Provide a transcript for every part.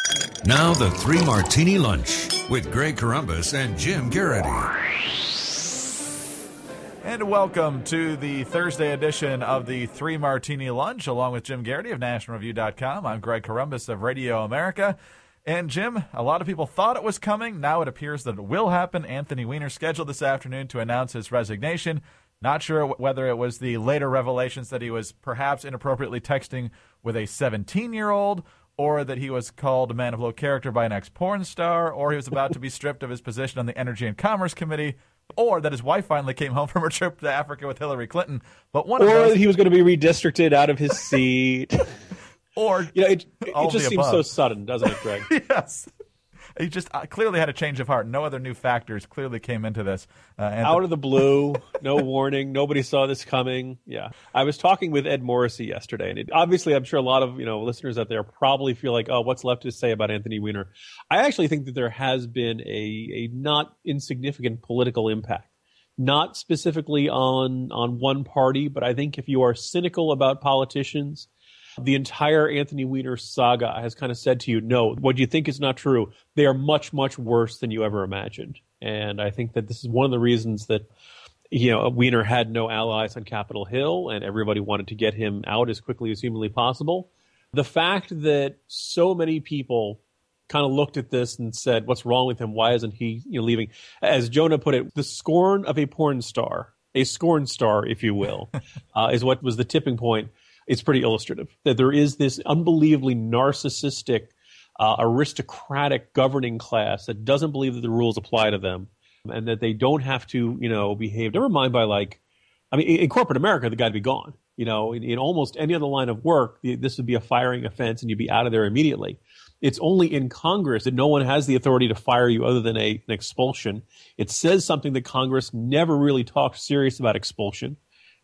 Now the Three Martini Lunch with Greg Corombos and Jim Garrity. And welcome to the Thursday edition of the Three Martini Lunch, along with Jim Garrity of NationalReview.com. I'm Greg Corombos of Radio America. And Jim, a lot of people thought it was coming. Now it appears that it will happen. Anthony Weiner scheduled this afternoon to announce his resignation. Not sure whether it was the later revelations that he was perhaps inappropriately texting with a 17-year-old, or that he was called a man of low character by an ex-porn star, or he was about to be stripped of his position on the Energy and Commerce Committee, or that his wife finally came home from her trip to Africa with Hillary Clinton. But one of those, that he was going to be redistricted out of his seat. Or it just seems so sudden, doesn't it, Greg? Yes. He just clearly had a change of heart. No other new factors clearly came into this. Out of the blue, no warning. Nobody saw this coming. Yeah. I was talking with Ed Morrissey yesterday, and obviously I'm sure a lot of listeners out there probably feel like, oh, what's left to say about Anthony Weiner? I actually think that there has been a not insignificant political impact. Not specifically on one party, but I think if you are cynical about politicians, the entire Anthony Weiner saga has kind of said to you, no, what you think is not true. They are much, much worse than you ever imagined. And I think that this is one of the reasons that, Weiner had no allies on Capitol Hill and everybody wanted to get him out as quickly as humanly possible. The fact that so many people kind of looked at this and said, what's wrong with him? Why isn't he leaving? As Jonah put it, the scorn of a porn star, a scorn star, if you will, is what was the tipping point. It's pretty illustrative that there is this unbelievably narcissistic, aristocratic governing class that doesn't believe that the rules apply to them and that they don't have to, behave. Never mind in corporate America, the guy'd be gone. In almost any other line of work, this would be a firing offense and you'd be out of there immediately. It's only in Congress that no one has the authority to fire you other than an expulsion. It says something that Congress never really talked serious about expulsion.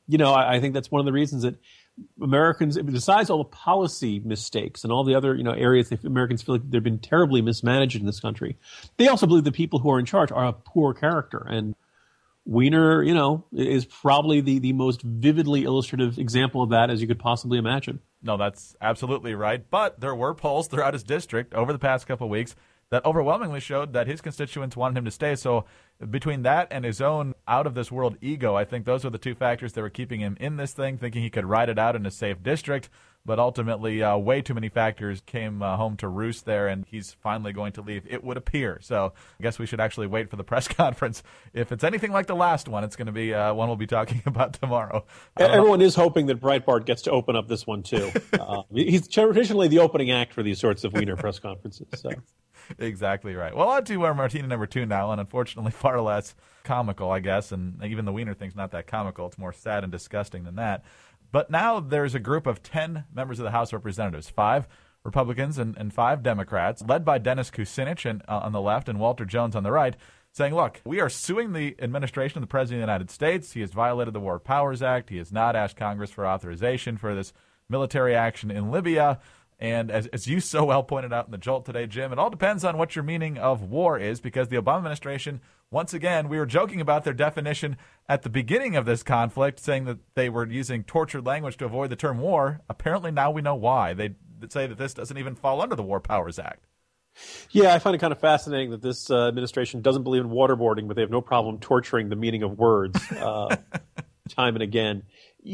I think that's one of the reasons that Americans, besides all the policy mistakes and all the other areas that Americans feel like they've been terribly mismanaged in this country, they also believe the people who are in charge are of poor character. And Weiner, is probably the most vividly illustrative example of that as you could possibly imagine. No, that's absolutely right. But there were polls throughout his district over the past couple of weeks that overwhelmingly showed that his constituents wanted him to stay. So between that and his own out-of-this-world ego, I think those were the two factors that were keeping him in this thing, thinking he could ride it out in a safe district. But ultimately, way too many factors came home to roost there, and he's finally going to leave, it would appear. So I guess we should actually wait for the press conference. If it's anything like the last one, it's going to be one we'll be talking about tomorrow. Everyone is hoping that Breitbart gets to open up this one, too. He's traditionally the opening act for these sorts of Weiner press conferences. So. Exactly right. Well, on to our Martini number 2 now, and unfortunately far less comical, I guess, and even the Weiner thing's not that comical. It's more sad and disgusting than that. But now there's a group of 10 members of the House of Representatives, 5 Republicans and 5 Democrats, led by Dennis Kucinich on the left and Walter Jones on the right, saying, look, we are suing the administration of the President of the United States. He has violated the War Powers Act. He has not asked Congress for authorization for this military action in Libya. And as you so well pointed out in the Jolt today, Jim, it all depends on what your meaning of war is, because the Obama administration, once again, we were joking about their definition at the beginning of this conflict, saying that they were using tortured language to avoid the term war. Apparently now we know why. They say that this doesn't even fall under the War Powers Act. Yeah, I find it kind of fascinating that this administration doesn't believe in waterboarding, but they have no problem torturing the meaning of words time and again.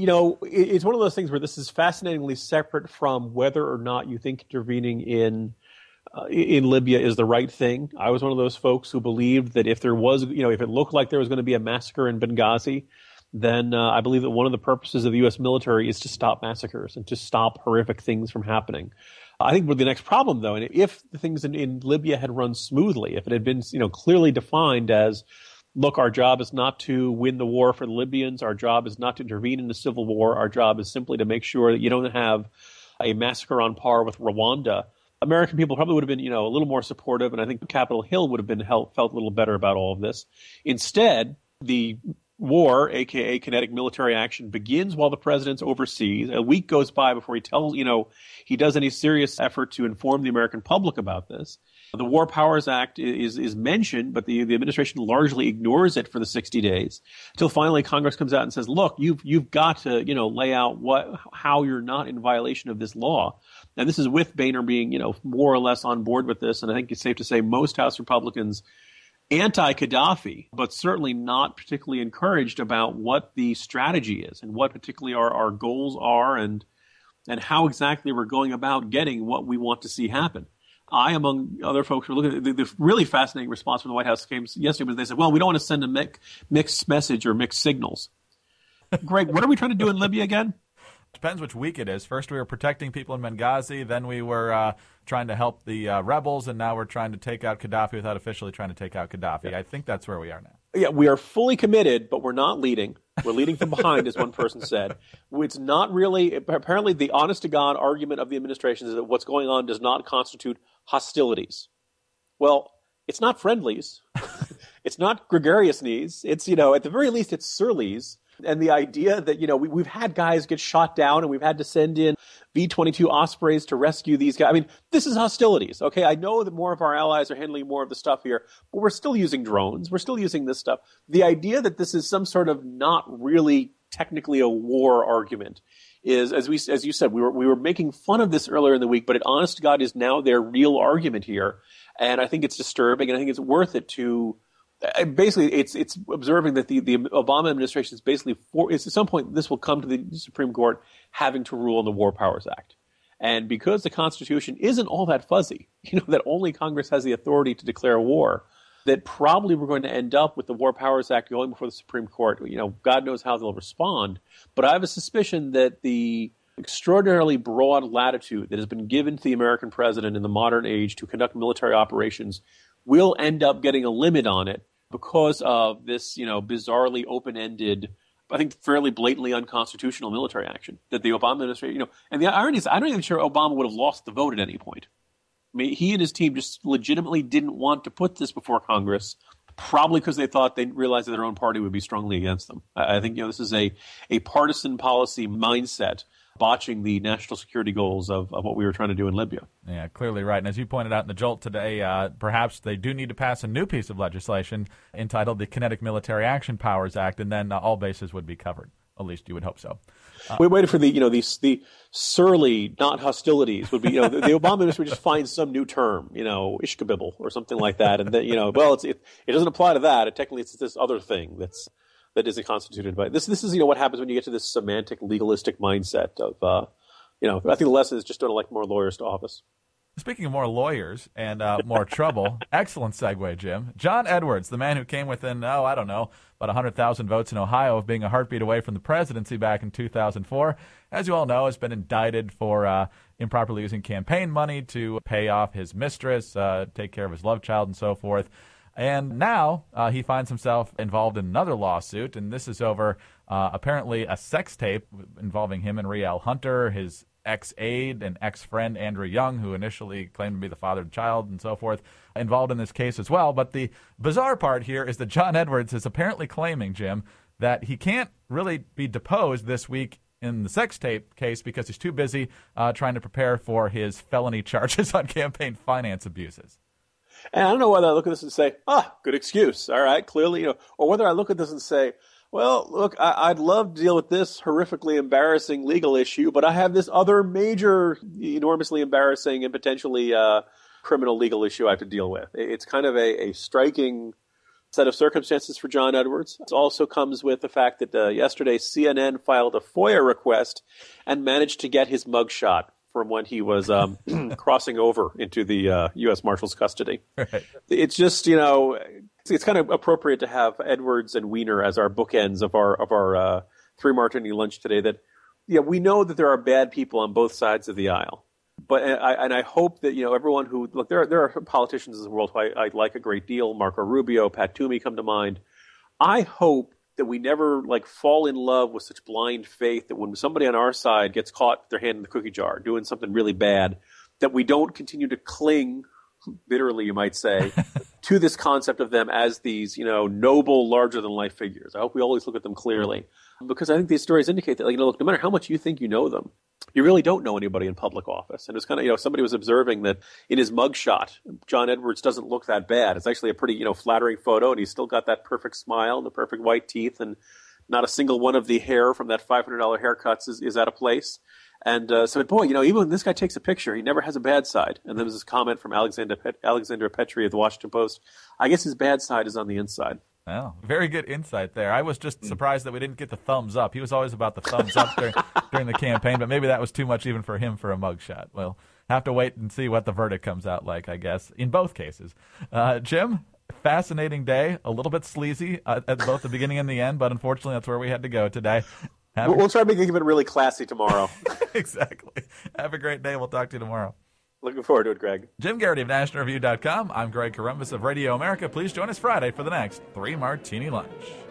It's one of those things where this is fascinatingly separate from whether or not you think intervening in Libya is the right thing. I was one of those folks who believed that if there was, if it looked like there was going to be a massacre in Benghazi, then I believe that one of the purposes of the U.S. military is to stop massacres and to stop horrific things from happening. I think the next problem, though, and if the things in Libya had run smoothly, if it had been, clearly defined as, look, our job is not to win the war for the Libyans. Our job is not to intervene in the civil war. Our job is simply to make sure that you don't have a massacre on par with Rwanda. American people probably would have been, a little more supportive, and I think Capitol Hill would have been felt a little better about all of this. Instead, the war, aka kinetic military action, begins while the president's overseas. A week goes by before he does any serious effort to inform the American public about this. The War Powers Act is mentioned, but the administration largely ignores it for the 60 days until finally Congress comes out and says, look, you've got to, lay out how you're not in violation of this law. And this is with Boehner being, more or less on board with this. And I think it's safe to say most House Republicans anti-Gaddafi, but certainly not particularly encouraged about what the strategy is and what particularly our goals are and how exactly we're going about getting what we want to see happen. I, among other folks, were looking at the really fascinating response from the White House came yesterday was they said, well, we don't want to send a mixed message or mixed signals. Greg, what are we trying to do in Libya again? Depends which week it is. First we were protecting people in Benghazi, then we were trying to help the rebels, and now we're trying to take out Gaddafi without officially trying to take out Gaddafi. Yeah. I think that's where we are now. Yeah, we are fully committed, but we're not leading. We're leading from behind, as one person said. It's not really, apparently the honest-to-God argument of the administration is that what's going on does not constitute hostilities. Well, it's not friendlies. It's not gregarious knees. It's, at the very least, it's surlies. And the idea that, we've had guys get shot down and we've had to send in V-22 Ospreys to rescue these guys. I mean, this is hostilities, okay? I know that more of our allies are handling more of the stuff here, but we're still using drones. We're still using this stuff. The idea that this is some sort of not really technically a war argument is, as you said, we were making fun of this earlier in the week, but it, honest to God, is now their real argument here. And I think it's disturbing, and I think it's worth it to... Basically, it's observing that the Obama administration is basically at some point this will come to the Supreme Court having to rule on the War Powers Act, and because the Constitution isn't all that fuzzy, that only Congress has the authority to declare war, that probably we're going to end up with the War Powers Act going before the Supreme Court. God knows how they'll respond, but I have a suspicion that the extraordinarily broad latitude that has been given to the American president in the modern age to conduct military operations will end up getting a limit on it because of this, bizarrely open-ended, I think fairly blatantly unconstitutional military action that the Obama administration, and the irony is I'm not even sure Obama would have lost the vote at any point. I mean, he and his team just legitimately didn't want to put this before Congress, probably because they realized that their own party would be strongly against them. I think, this is a partisan policy mindset botching the national security goals of what we were trying to do in Libya. Yeah, clearly right. And as you pointed out in the Jolt today, perhaps they do need to pass a new piece of legislation entitled the Kinetic Military Action Powers Act, and then all bases would be covered. At least you would hope so. We waited for the surly, not hostilities would be, the Obama administration would just find some new term, ishkabibble or something like that. And then, it doesn't apply to that. Technically, it's this other thing that isn't constituted by this. This is, what happens when you get to this semantic, legalistic mindset of, I think the lesson is just don't elect more lawyers to office. Speaking of more lawyers and more trouble, excellent segue, Jim. John Edwards, the man who came within, about 100,000 votes in Ohio of being a heartbeat away from the presidency back in 2004, as you all know, has been indicted for improperly using campaign money to pay off his mistress, take care of his love child, and so forth. And now he finds himself involved in another lawsuit, and this is over apparently a sex tape involving him and Rielle Hunter, his ex-aide and ex-friend Andrew Young, who initially claimed to be the father of the child and so forth, involved in this case as well. But the bizarre part here is that John Edwards is apparently claiming, Jim, that he can't really be deposed this week in the sex tape case because he's too busy trying to prepare for his felony charges on campaign finance abuses. And I don't know whether I look at this and say, good excuse. All right, clearly, or whether I look at this and say, well, look, I'd love to deal with this horrifically embarrassing legal issue, but I have this other major, enormously embarrassing and potentially criminal legal issue I have to deal with. It's kind of a striking set of circumstances for John Edwards. It also comes with the fact that yesterday CNN filed a FOIA request and managed to get his mugshot from when he was crossing over into the U.S. Marshal's custody. Right. It's just, it's kind of appropriate to have Edwards and Weiner as our bookends of our Three Martini lunch today. That, we know that there are bad people on both sides of the aisle, but I hope that everyone who look, there are politicians in the world who I like a great deal. Marco Rubio, Pat Toomey come to mind. I hope that we never fall in love with such blind faith that when somebody on our side gets caught with their hand in the cookie jar doing something really bad, that we don't continue to cling, bitterly you might say, to this concept of them as these, noble, larger-than-life figures. I hope we always look at them clearly, because I think these stories indicate that, look, no matter how much you think you know them, you really don't know anybody in public office. And it's kind of, somebody was observing that in his mugshot, John Edwards doesn't look that bad. It's actually a pretty, flattering photo, and he's still got that perfect smile and the perfect white teeth, and not a single one of the hair from that $500 haircuts is out of place. And so, boy, even when this guy takes a picture, he never has a bad side. And there was this comment from Alexander Petri of the Washington Post. I guess his bad side is on the inside. Well, very good insight there. I was just surprised that we didn't get the thumbs up. He was always about the thumbs up during the campaign, but maybe that was too much even for him for a mugshot. We'll have to wait and see what the verdict comes out like, I guess, in both cases. Jim, fascinating day, a little bit sleazy at both the beginning and the end, but unfortunately that's where we had to go today. We'll try making it really classy tomorrow. Exactly. Have a great day. We'll talk to you tomorrow. Looking forward to it, Greg. Jim Garrity of NationalReview.com. I'm Greg Corombos of Radio America. Please join us Friday for the next 3 Martini Lunch.